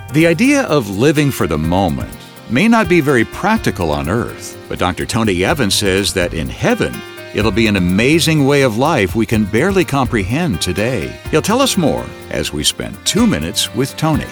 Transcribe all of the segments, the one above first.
The idea of living for the moment may not be very practical on earth, but Dr. Tony Evans says that in heaven, it'll be an amazing way of life we can barely comprehend today. He'll tell us more as we spend 2 minutes with Tony.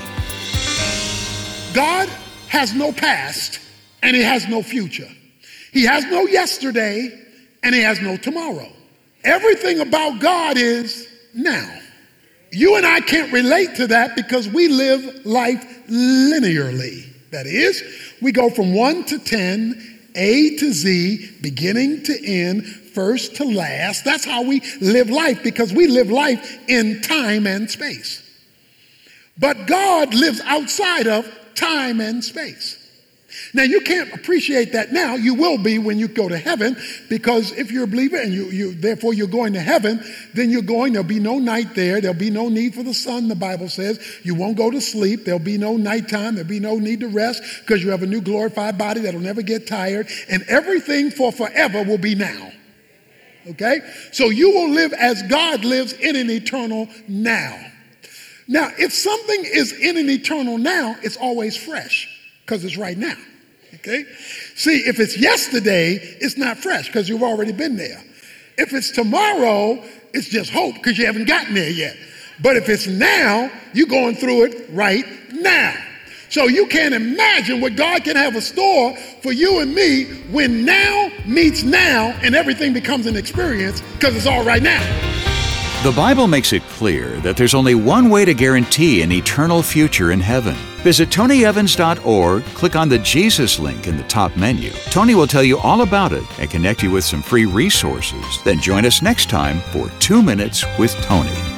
God has no past and He has no future. He has no yesterday and He has no tomorrow. Everything about God is now. You and I can't relate to that because we live life linearly. That is, we go from 1 to 10, A to Z, beginning to end, first to last. That's how we live life because we live life in time and space. But God lives outside of time and space. Now, you can't appreciate that now. You will be when you go to heaven, because if you're a believer and therefore you're going to heaven, then there'll be no night there. There'll be no need for the sun, the Bible says. You won't go to sleep. There'll be no nighttime. There'll be no need to rest because you have a new glorified body that'll never get tired. And everything for forever will be now. Okay? So you will live as God lives in an eternal now. Now, if something is in an eternal now, it's always fresh because it's right now. Okay? See, if it's yesterday, it's not fresh because you've already been there. If it's tomorrow, it's just hope because you haven't gotten there yet. But if it's now, you're going through it right now. So you can't imagine what God can have a store for you and me when now meets now and everything becomes an experience because it's all right now. The Bible makes it clear that there's only one way to guarantee an eternal future in heaven. Visit TonyEvans.org, click on the Jesus link in the top menu. Tony will tell you all about it and connect you with some free resources. Then join us next time for 2 Minutes with Tony.